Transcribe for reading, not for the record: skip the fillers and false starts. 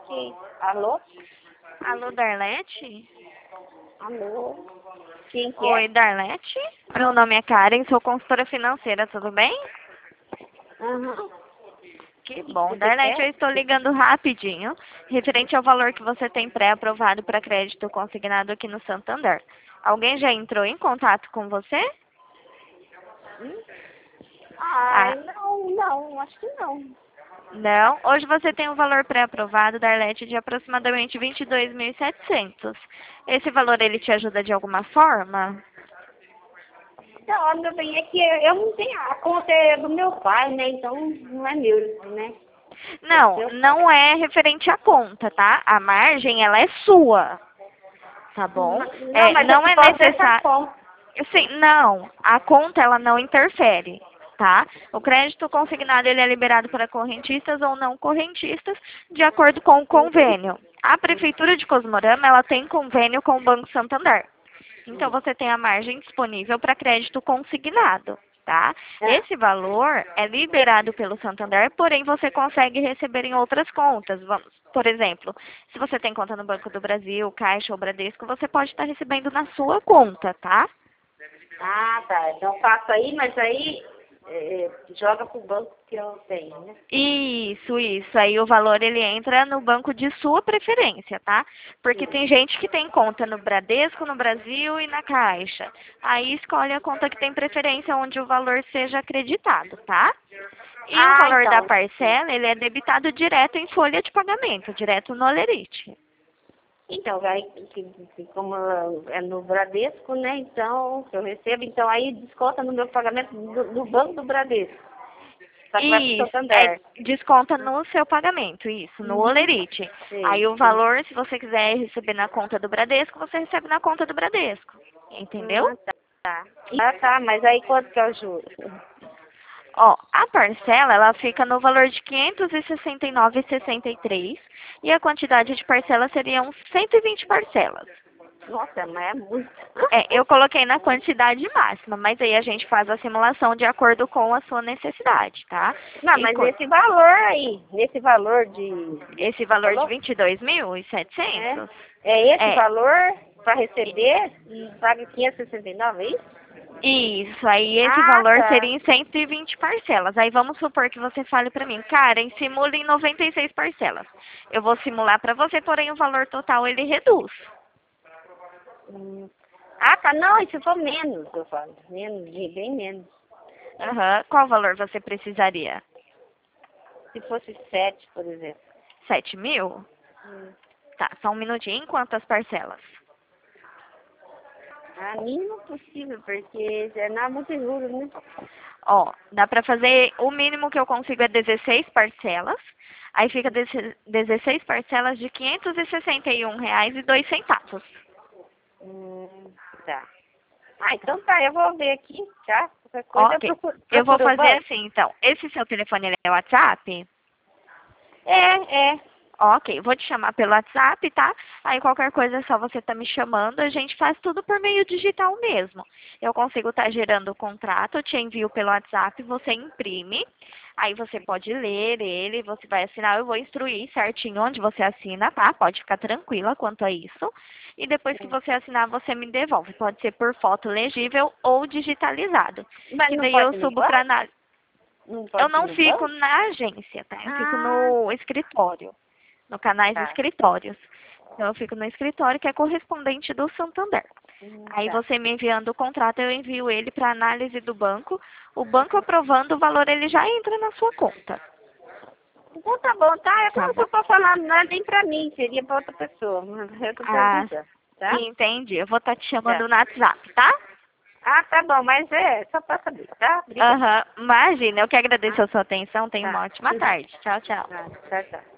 Ok. Alô? Alô, Darlete? Alô? Quem que Oi, é? Darlete? Meu nome é Karen, sou consultora financeira, tudo bem? Aham. Que O que bom. você Darlete, quer? eu estou ligando rapidinho, referente ao valor que você tem pré-aprovado para crédito consignado aqui no Santander. Alguém já entrou em contato com você? Hum? Ah, Ai, não, acho que não. não. Hoje você tem um valor pré-aprovado, Darlete, de aproximadamente 22.700. Esse valor, ele te ajuda de alguma forma? Não, meu bem, é que eu não tenho, a conta é do meu pai, né? Então não é meu, né? É do Não, seu pai. não é referente à conta, tá? A margem, ela é sua, tá bom? Não, mas eu Não é posso dessa necessário... conta. Sim, não, a conta, ela não interfere, tá? O crédito consignado, ele é liberado para correntistas ou não correntistas, de acordo com o convênio. A Prefeitura de Cosmorama, ela tem convênio com o Banco Santander. Então, você tem a margem disponível para crédito consignado, tá? Ah, Esse valor é liberado pelo Santander, porém você consegue receber em outras contas. Vamos, por exemplo, se você tem conta no Banco do Brasil, Caixa ou Bradesco, você pode estar recebendo na sua conta, tá? tá. Então faço aí, mas aí joga pro banco que eu tenho, né? Isso. Aí o valor ele entra no banco de sua preferência, tá? Porque Sim. tem gente que tem conta no Bradesco, no Brasil e na Caixa. Aí escolhe a conta que tem preferência onde o valor seja acreditado, tá? E o Ah, valor da então. parcela, ele é debitado direto em folha de pagamento, direto no Olerite. Então, aí, como é no Bradesco, né? Então, que eu recebo, então aí desconta no meu pagamento do Banco do Bradesco. Só que vai pro Isso, Santander. desconta no seu pagamento, isso, no Uhum. Olerite. Sei, Aí o sei. valor, se você quiser receber na conta do Bradesco, você recebe na conta do Bradesco. Entendeu? Ah, tá. Ah, tá, mas aí quanto que eu juro? Ó, a parcela, ela fica no valor de 569,63 e a quantidade de parcelas seriam 120 parcelas. Nossa, mas é muito. Eu coloquei na quantidade máxima, mas aí a gente faz a simulação de acordo com a sua necessidade, tá? Não, E mas esse valor aí, nesse valor de... esse valor de Falou? 22.700, É, é esse é valor para receber e paga 569, é isso? isso, aí esse Ah, valor tá. seria em 120 parcelas. Aí vamos supor que você fale para mim, Karen, simula em 96 parcelas. Eu vou simular para você, porém o valor total ele reduz. Hum. Ah, tá. Não, e se for menos, eu falo. Menos, bem menos. Aham. Qual valor você precisaria? Se fosse 7, por exemplo. 7.000? Hum. Tá, só um minutinho. Em quantas parcelas? A mínimo possível, porque é nada muito juros, né? Ó, dá pra fazer, o mínimo que eu consigo é 16 parcelas. Aí fica 16 parcelas de R$ 561,02. Tá. Ah, então tá, eu vou ver aqui, tá? Qualquer coisa eu Ok. Eu vou procuro o fazer banco. assim, então. Esse seu telefone ele é WhatsApp? É. Ok, vou te chamar pelo WhatsApp, tá? Aí qualquer coisa é só você tá me chamando, a gente faz tudo por meio digital mesmo. Eu consigo estar gerando o contrato, eu te envio pelo WhatsApp, você imprime, aí você pode ler ele, você vai assinar, eu vou instruir certinho onde você assina, tá? Pode ficar tranquila quanto a isso. E depois que você assinar, você me devolve. Pode ser por foto legível ou digitalizado. Mas Que não daí eu pode ir no subo para banco? análise. Não Eu pode ir não no fico banco? na agência, tá? Eu fico Ah, no escritório no canais de tá. escritórios. Então, eu fico no escritório que é correspondente do Santander. Aí Tá. você me enviando o contrato, eu envio ele para análise do banco. O banco aprovando o valor, ele já entra na sua conta. Então tá bom, tá? Eu Tá não bom? tô falando, não é nem pra mim, seria pra outra pessoa. Mas eu tô Ah, perguntando, tá? entendi. Eu vou estar te Tá. chamando no WhatsApp, tá? Ah, tá bom, mas é só pra saber, tá? Obrigada. Aham. Imagina, eu que agradeço Ah, a sua atenção. Tenha uma tá. ótima tarde. Tchau, tchau. Ah, tá, tá.